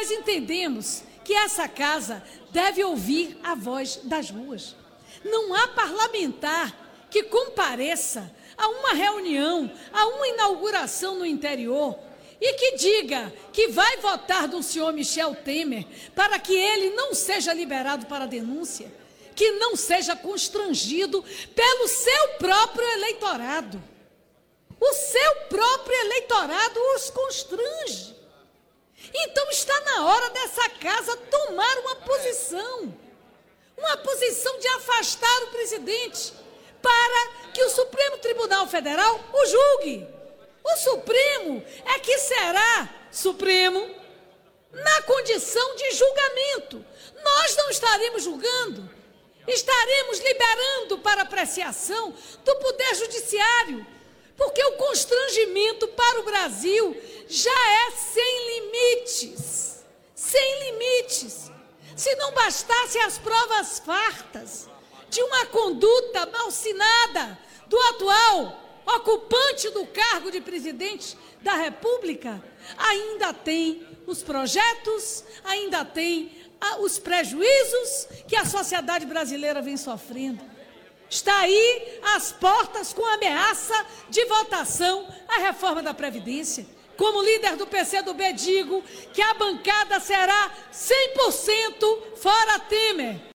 nós entendemos que essa casa deve ouvir a voz das ruas. Não há parlamentar que compareça a uma reunião, a uma inauguração no interior e que diga que vai votar no senhor Michel Temer para que ele não seja liberado para denúncia, que não seja constrangido pelo seu próprio eleitorado. O seu próprio eleitorado os constrange. Então está na hora dessa casa tomar uma posição de afastar o presidente, para que o Supremo Tribunal Federal o julgue. O Supremo é que será Supremo na condição de julgamento. Nós não estaremos julgando, estaremos liberando para apreciação do Poder Judiciário, porque o constrangimento para o Brasil já é sem limites. Sem limites. Se não bastasse as provas fartas de uma conduta malsinada do atual ocupante do cargo de presidente da República, ainda tem os projetos, ainda tem os prejuízos que a sociedade brasileira vem sofrendo. Está aí às portas com ameaça de votação a reforma da Previdência. Como líder do PCdoB, digo que a bancada será 100% fora Temer.